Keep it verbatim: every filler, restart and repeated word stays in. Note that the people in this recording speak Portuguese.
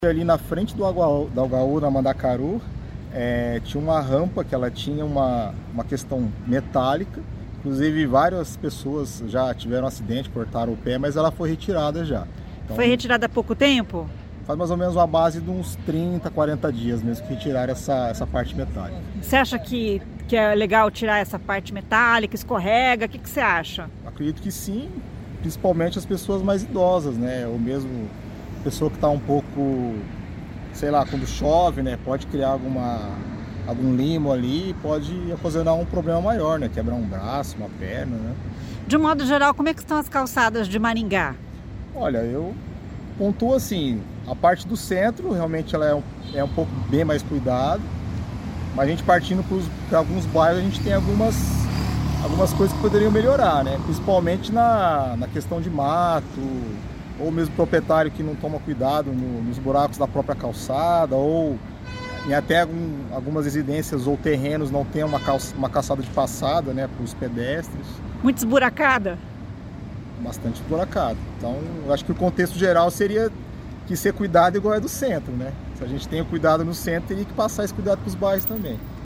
Ali na frente do Agaú, da Agaú, na Mandacaru, é, tinha uma rampa que ela tinha uma, uma questão metálica. Inclusive várias pessoas já tiveram acidente, cortaram o pé, mas ela foi retirada já. Então, foi retirada há pouco tempo? Faz mais ou menos uma base de uns trinta, quarenta dias mesmo que retiraram essa, essa parte metálica. Você acha que, que é legal tirar essa parte metálica, escorrega? O que, que você acha? Acredito que sim, principalmente as pessoas mais idosas, né? Ou mesmo pessoa que está um pouco, sei lá, quando chove, né? Pode criar alguma, algum limo ali, pode ocasionar um problema maior, né? Quebrar um braço, uma perna, né? De um modo geral, como é que estão as calçadas de Maringá? Olha, eu pontuo assim, a parte do centro realmente ela é um, é um pouco bem mais cuidado, mas a gente partindo para alguns bairros a gente tem algumas, algumas coisas que poderiam melhorar, né? Principalmente na, na questão de mato, ou mesmo proprietário que não toma cuidado no, nos buracos da própria calçada, ou em até algum, algumas residências ou terrenos não tem uma, calça, uma calçada de passada, né, para os pedestres. Muito esburacada? Bastante esburacada. Então, eu acho que o contexto geral seria que ser cuidado igual é do centro, né? Se a gente tem o cuidado no centro, teria que passar esse cuidado para os bairros também.